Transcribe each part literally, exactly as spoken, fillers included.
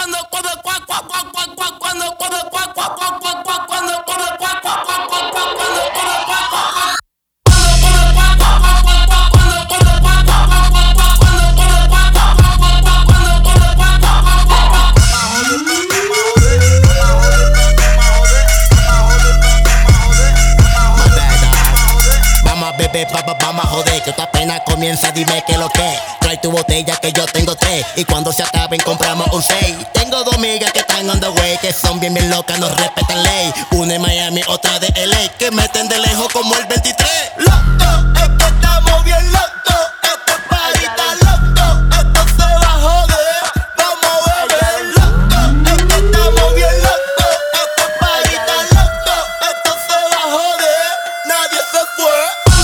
Vamos a joder, que esta pena comienza, dime que lo que. Trae tu botella que yo tengo tres, y cuando se acaben compramos un seis. Tengo dos migas que están on the way, que son bien bien locas, no respetan ley. Una en Miami, otra de L A, que meten de lejos como el veintitrés. Loco, es que estamos bien locos, este party está loco, esto se va a joder. Vamos a beber, loco, es que estamos bien locos, este party está loco, esto se va a joder. Nadie se fue.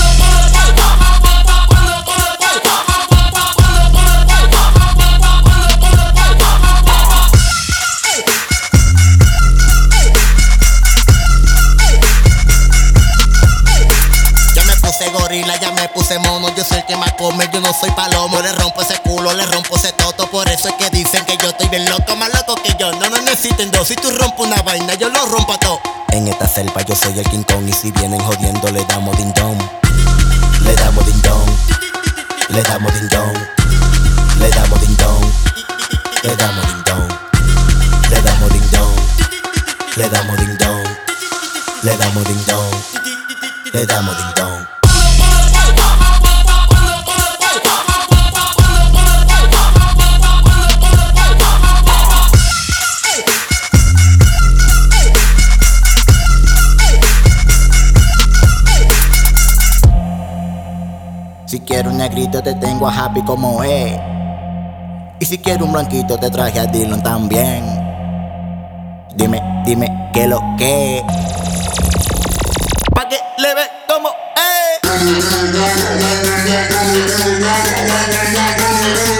Gorila, ya me puse mono, yo soy el que más come, yo no soy palomo. Le rompo ese culo, le rompo ese toto, por eso es que dicen que yo estoy bien loco, más loco que yo, no me necesiten dos. Si tú rompes una vaina, yo lo rompo a todo. En esta selva yo soy el King Kong, y si vienen jodiendo le damos ding dong. Le damos ding dong, le damos ding dong, le damos ding dong, le damos ding dong, le damos ding dong, le damos ding dong, le damos ding dong, le damos ding dong. Si quiero un negrito te tengo a Happy como es, y si quiero un blanquito te traje a Dylan también. Dime, dime qué lo que, pa' que le ve como es.